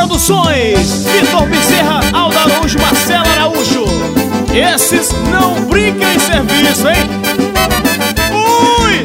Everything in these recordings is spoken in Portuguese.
Produções, Vitor Bezerra, Aldo Araújo, Marcelo Araújo. Esses não brincam em serviço, hein? Ui!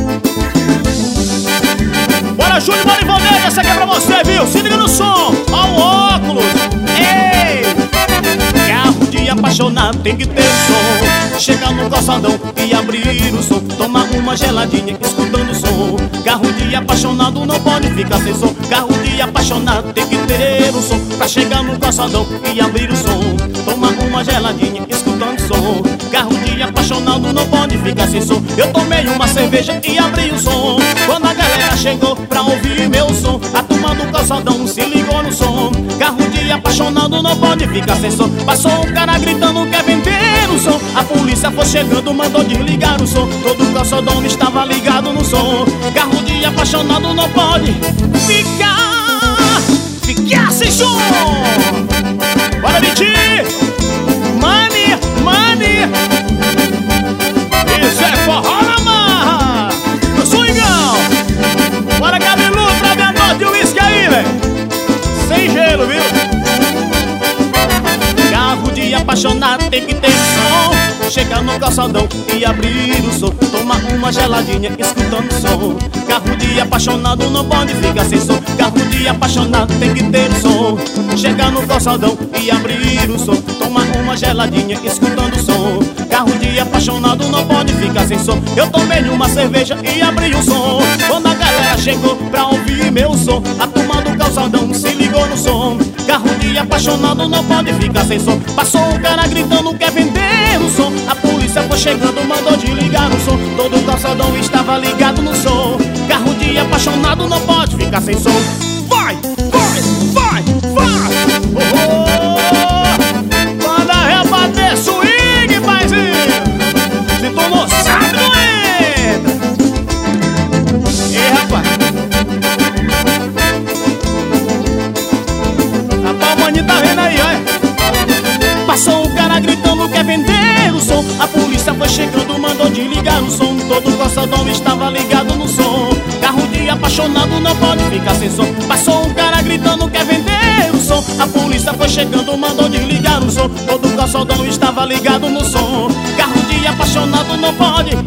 Bora, Júnior, bora, Ivanete, essa aqui é pra você, viu? Se liga no som, ao óculos. Ei! Carro de apaixonado tem que ter som. Chegar no calçadão e abrir o som. Tomar uma geladinha escutando o som. Carro de apaixonado não pode ficar sem som. Carro de apaixonado tem que ter o som. Pra chegar no calçadão e abrir o som. Tomar uma geladinha escutando o som. Carro de apaixonado não pode ficar sem som. Eu tomei uma cerveja e abri o som. Quando a galera chegou pra ouvir meu som, a turma do calçadão se ligou no som. Carro de apaixonado não pode ficar sem som. Passou um cara gritando quer vender o som. A polícia foi chegando, mandou desligar o som. Todo o calçadão estava ligado no som. Carro de apaixonado não pode ficar sem som. Bora, mentir! Money, money! Isso é forró na marra! No swingão! Bora, cabeludo, pra minha nota de uísque aí, velho! Sem gelo, viu? Carro de apaixonado tem que ter som. Chegar no calçadão e abrir o som. Tomar uma geladinha escutando o som. Carro de apaixonado não pode ficar sem som. Carro de apaixonado tem que ter som. Chegar no calçadão e abrir o som. Tomar uma geladinha escutando o som. Carro de apaixonado não pode ficar sem som. Eu tomei uma cerveja e abri o som. Quando a galera chegou pra ouvir meu som, a turma do calçadão se ligou no som. Carro de apaixonado não pode ficar sem som. Passou um cara gritando quer vender o som. A polícia foi chegando, mandou desligar o som. Todo o calçadão estava ligado no som. Carro de apaixonado não pode ficar sem som. Vai, vai, vai, vai! Oh, manda rebater swing, paizinho. Se tu não sabe, não entra. Ei, rapaz. Rapaz, o maninho tá vendo aí, olha. Passou um cara gritando quer vender o som. A polícia foi chegando, mandou desligar o som. Todo o calçadão estava ligado no som. Carro de apaixonado não pode ficar sem som. Passou um cara gritando quer vender o som. A polícia foi chegando, mandou desligar o som. Todo o calçadão estava ligado no som. Carro de apaixonado não pode